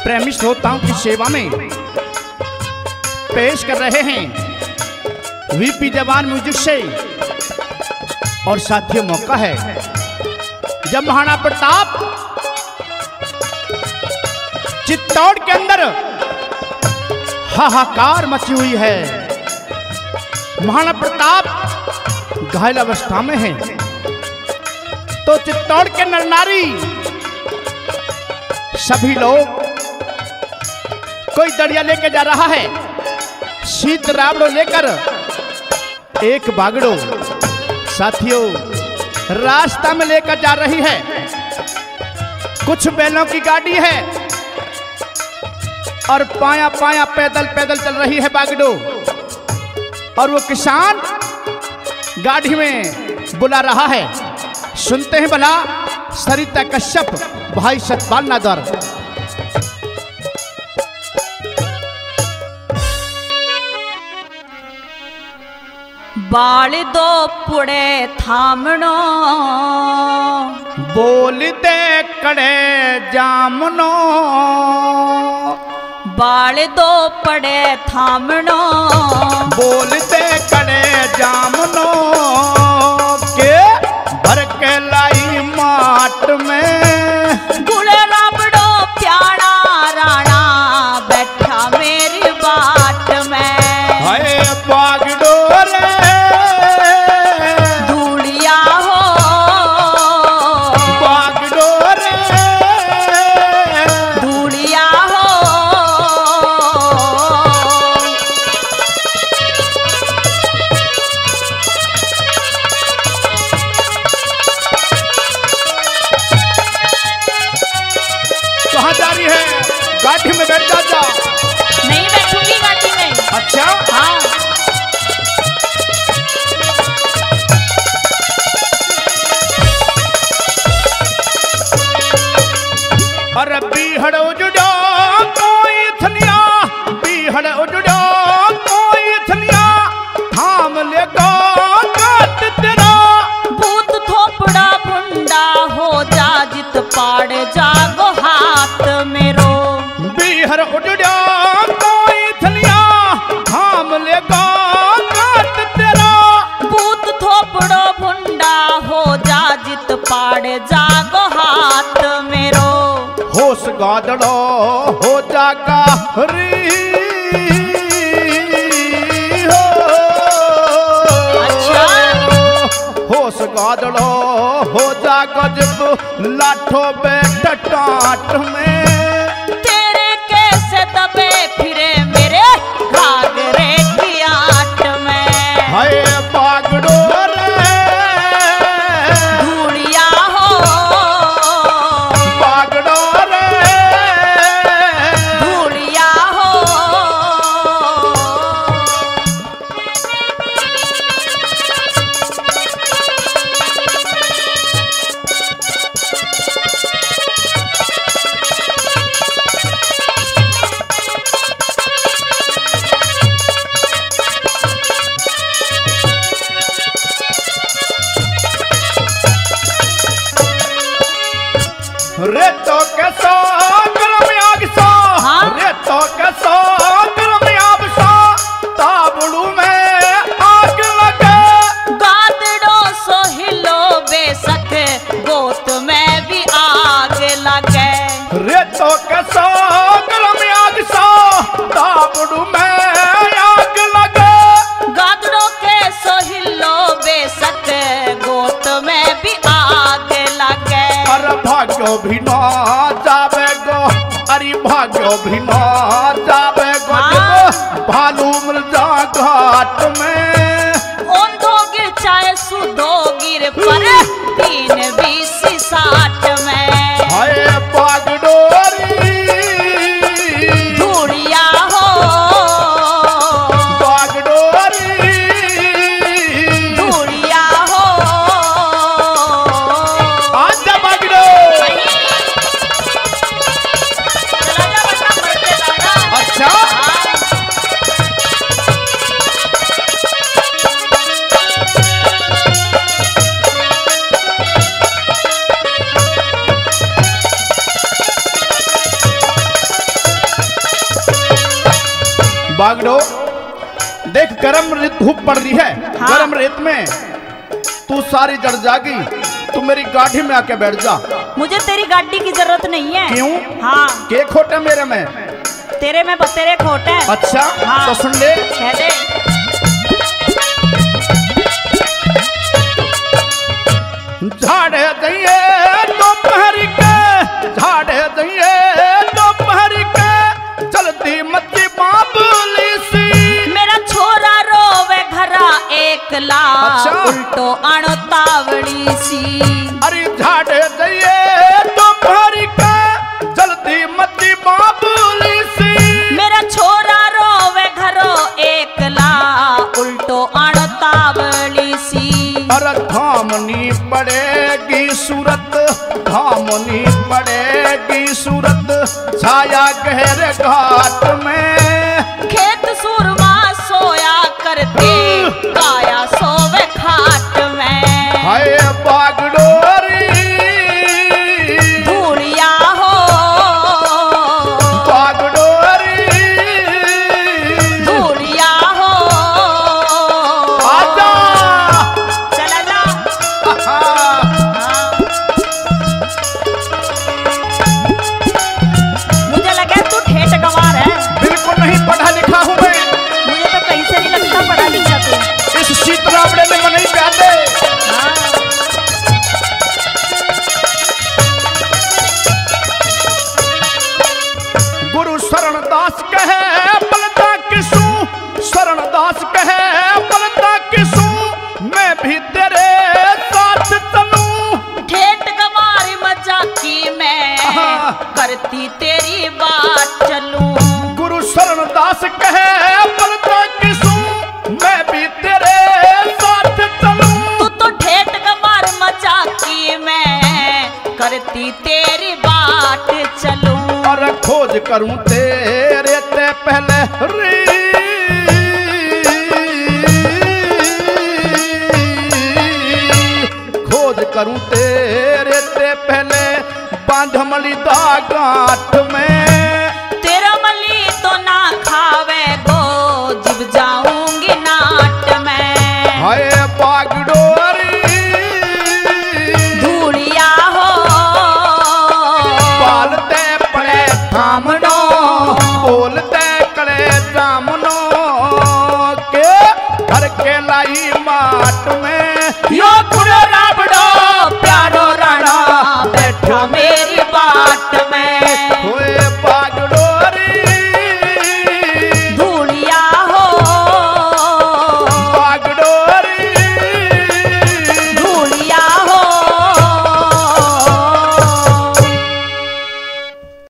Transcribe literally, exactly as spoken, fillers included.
प्रेमी श्रोताओं की सेवा में पेश कर रहे हैं वीपी जवान म्यूजिक से। और साथियों, मौका है जब महाराणा प्रताप चित्तौड़ के अंदर हाहाकार मची हुई है। महाराणा प्रताप घायल अवस्था में है, तो चित्तौड़ के नर नारी सभी लोग, कोई दरिया लेकर जा रहा है, शीत रावड़ो लेकर एक बागड़ो साथियों रास्ता में लेकर जा रही है। कुछ बैलों की गाड़ी है और पाया पाया पैदल पैदल चल रही है बागड़ो। और वो किसान गाड़ी में बुला रहा है। सुनते हैं भला सरिता कश्यप भाई सतपाल नादर। बाल दो पुड़े थामनो, बोलते कड़े जामनो। बाल दो पड़े थामनो, बोलते कड़े जामनो। के भर के लाई माट में गुड़े राबड़ो प्यारा राणा बैठा मेरी बाट में। हाय बागड़ो रे धूलिया हो, बागड़ो रे धूलिया हो। कहाँ जा रही है? गाड़ी में बैठ जा जा। नहीं बैठूंगी गाड़ी में। अच्छा हाँ। अरे बीहड़ उजड़ो कोई थनिया, बीहड़ उजड़ो कोई थनिया, थाम ले गो काट तेरा। भूत थोपड़ा भुंडा हो जा, जित पाड़ जागो हाथ मेरो। बीहड़ उजड़ो कोई थनिया, थाम ले गो काट तेरा। भूत थोपड़ो भुंडा हो जा, जित पाड़ जागो हाथ मेरो। होश गादड़ो हो जागा री हो। अच्छा। होश गादड़ो हो जागा जब लाठो बैठ टाट में। तेरे कैसे दबे फिरे मेरे घाघरे की आट में। हाय बागड़ो रे धूलिया हो, बागड़ो रे धूलिया हो। रे तो के सो गरम आग सो। हाँ? रे तो के सो गरम आग सो, ताबड़ू में आग लगे। गादड़ो सो हिलो बेसक, गोत में भी आग लगे। रे तो के सो गरम आग सो, ताबड़ू में आग लगे। गादड़ो के सो हिलो बेसक, गोत में भी आग लगे। अरे भाग्यो भी ना जावे गो, अरे भाग्यो भी ना जावे गो। हाँ? भालू मर जा घाट में। ओंधो गिर चाहे सुधो गिर पर, तीन बीस साठ में। हाय बागड़ो री धूलिया हो, बागड़ो री धूलिया हो। आजा बागड़ो। चला जा बच्चा, मरते दादा। अच्छा हाँ। बागड़ो देख गरम रेत धूप पड़ रही है। हाँ। गरम रेत में तू सारी जड़ जागी, तू मेरी गाड़ी में आके बैठ जा। मुझे तेरी गाड़ी की जरूरत नहीं है। क्यों? हाँ। के खोट है मेरे में? तेरे में तेरे खोट है। अच्छा। हाँ। तो सुन ले। कह दे। झाड़े दइए दोपहर के, झाड़े दइए दोपहर के, जल्दी मत बाबुली सी। मेरा छोरा रोवे घरा एकला, अच्छा। उल्टो अणो तावड़ी सी। अरे झाड़े दइए दोपहर के, जल्दी मत बाबुली सी। मेरा छोरा रोवे घरो एकला, उल्टो अणो तावड़ी सी। अरे धामनी पड़ेगी सूरत, धामनी पड़ेगी सूरत, छाया गहरे घाट में। खेत सुरमा सोया करते, काया सोवे खाट में। हाय बागडोरी धूलिया हो, बागडोरी धूलिया हो। आजा। चला जा। हाँ। मुझे लगा तू ठेठ गंवार है। बिल्कुल नहीं, पढ़ा लिखा हूँ मैं। मुझे तो कहीं से नहीं लगता पढ़ा लिखा तू। इस शीत रावड़े में मन नहीं प्यादे। हाँ। गुरु शरणदास कहे बलता किसू, शरणदास कहे बलता किसू, मैं भी तेरे साथ चलूं। ठेठ गंवारी मजाकी मैं, हाँ। करती तेरी बात चलूं। गुरु शरणदास कहे बलता किसू, मैं भी तेरे साथ चलूं। तू तो ठेठ गंवार मजाकी मैं, करती तेरी बात चलूं। और खोज करूं तेरे ते पहले री, खोज करूं तेरे ते पहले बांधमली दा गांठ में। तेरा मली तो ना खावे गो, जिब जाऊंगी नाट में। हाय बागडोरी धूलिया हो, पालते पड़े थामनो, बोलते कड़े जामनो के घर के लाई माट में। यो